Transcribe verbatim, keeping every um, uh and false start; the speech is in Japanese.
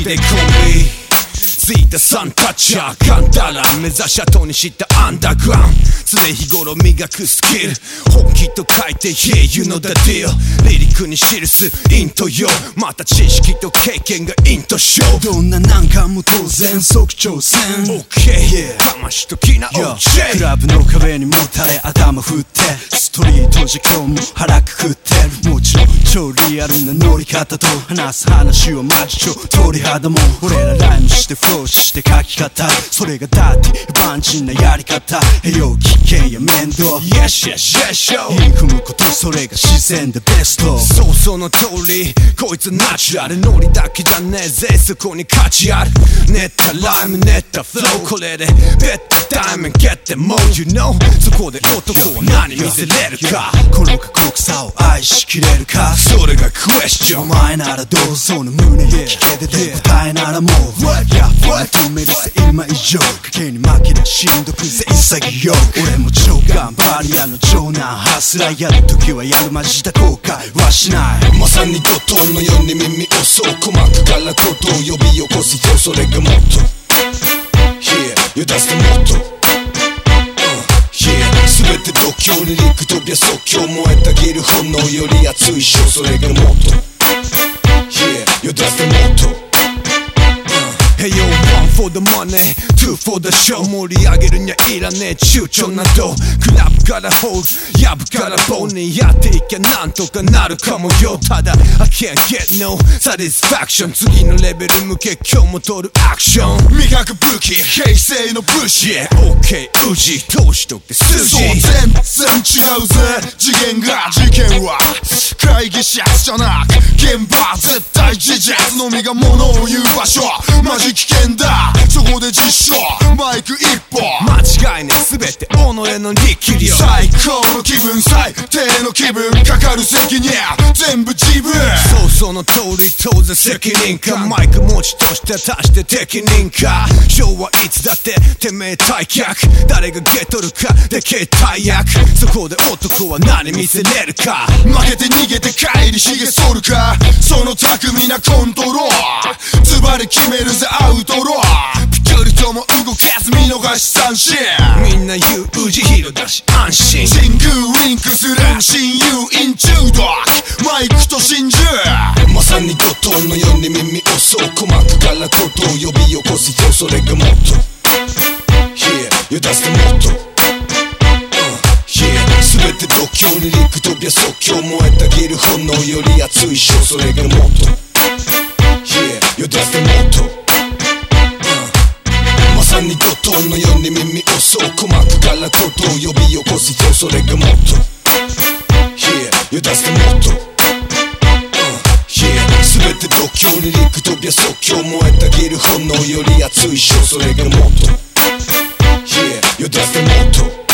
でコンビついたサンタッチャーガンダラ目指し後にしたアンダーグラウンド常日頃磨くスキル本気と書いて Yeah you know the deal リリックに記すイントよまた知識と経験がイントショーどんな難関も当然即挑戦 OK、yeah、魂ときな オージェークラブの壁にもたれ頭振ってストリートじゃ今日も腹くくってるもちろん超リアルな乗り方と話す話はマジ超鳥肌も俺らライムしてフローして書き方それがだって万人なやり方栄養危険や面倒 Yes yes yes yo イン踏むことそれが自然でベストそうその通りこいつナチュラルノリだけじゃねえぜそこに価値ある練ったライム練ったフローこれでベッドタイム Get the mode you know そこで男は何見せれるかこの過酷さを愛しきれるかそれがクエスチョンお前ならどうその胸に聞けてて答えならもう Yeah 求めるぜ今以上賭けに負けりゃしんどくぜ潔く俺も超頑張り屋の長男ハスラーやるときはやるマジだ後悔はしないまさに怒涛のように耳をそう鼓膜からことを呼び起こすよそれがもっと Yeah よ出すともっと、uh, Yeah 全て度胸に陸飛びや即興燃えたぎる炎より熱いショーそれがもっと Yeah よ出すともっとHey yo, one for the money, two for the show 盛り上げるにはいらねえ躊躇などクラブからホール、ヤブからボーにやっていけなんとかなるかもよただ I can't get no satisfaction 次のレベル向け今日も取るアクション磨く武器、平成の武士 Yeah, OK, 宇治通しとって筋そう全然違うぜ次元が事件は会議室じゃなく現場絶対事実のみがものを言う場所マジ危険だそこで実証マイク一本間違いねえ全て己の力量最高の気分最低の気分かかる責任全部自分そうその通り当然責任かマイク持ちとして足して適任か昭和いつだっててめえ退却誰がゲットるかでけえ大役そこで男は何見せれるか負けて逃げて帰りひげ剃るかその巧みなコントロールズバリ決めるぜアウトローピクリとも動かず見逃し三振みんな言う宇治ヒロだし安心神宮ウィンクする親友イン中毒マイクと真珠まさに怒涛のように耳をそう鼓膜からことを呼び起こすよそれがもっと Yeah よ出すともっと、uh, Yeah 全て度胸に陸飛びや即興燃えたぎる炎より熱いショーそれがもっと Yeah よ出すともっとまさに怒涛のように耳をそう鼓膜からことを呼び起こすよそれがもっと Yeah よ出すともっと、uh, Yeah 全て度胸に陸飛びや即興燃えたぎる炎より熱いショーそれがもっと Yeah よ出すともっと